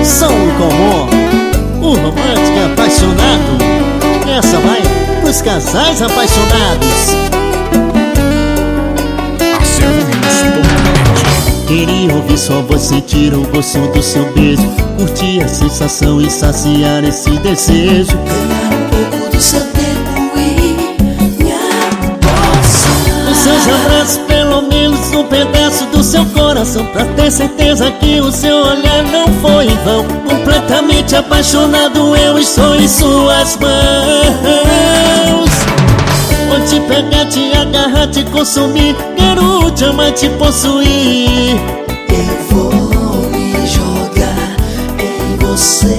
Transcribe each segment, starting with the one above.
Som comum, o romântico apaixonado. Essa vai pros casais apaixonados. Queria ouvir só você, sentir o gosto do seu beijo, curtir a sensação e saciar esse desejo. Ganhar um pouco do seu tempo e minha poça. Os seus abraços, pelo menos um pedaço do seu coração, pra ter certeza que o seu olhar não foi em vão. Completamente apaixonado eu estou em suas mãos. Vou te pegar, te agarrar, te consumir, quero te amar, te possuir. Eu vou me jogar em você.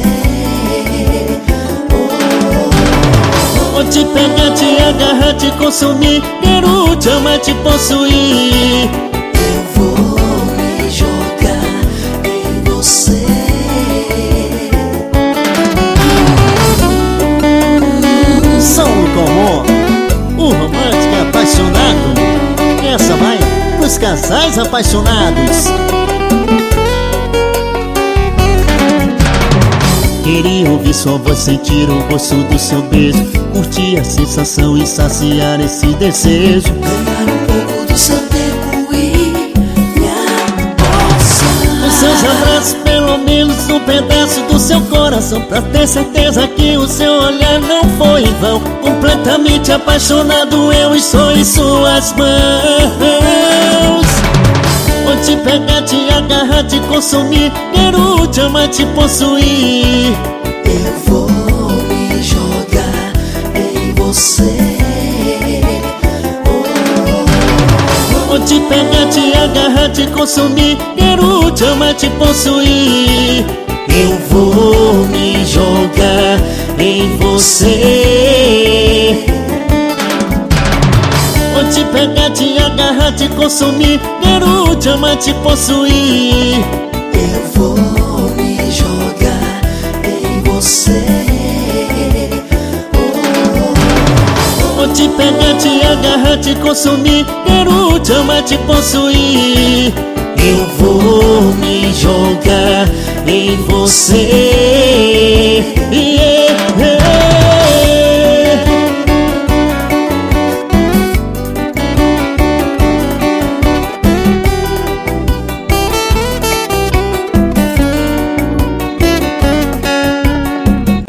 Vou te pegar, te agarrar, te consumir, quero te amar, te possuir. Eu vou me jogar em você. Som comum, o romântico apaixonado. Essa vai pros casais apaixonados. Queria ouvir só você, sentir o gosto do seu beijo, curtir a sensação e saciar esse desejo. Ganhar um pouco do seu tempo e minha poça. Os seus abraços, pelo menos um pedaço do seu coração, pra ter certeza que o seu olhar não foi em vão. Completamente apaixonado eu estou em suas mãos. Vou te pegar, te agarrar, te consumir, quero te amar, te possuir. Eu vou me jogar em você. Vou te pegar, te agarrar, te consumir, quero te amar, te possuir. Eu vou me jogar em você. Vou te pegar, te agarrar, te consumir, quero te amar, te possuir. Eu vou me jogar em você. Vou te pegar, te agarrar, te consumir, quero te amar, te possuir. Eu vou me jogar em você.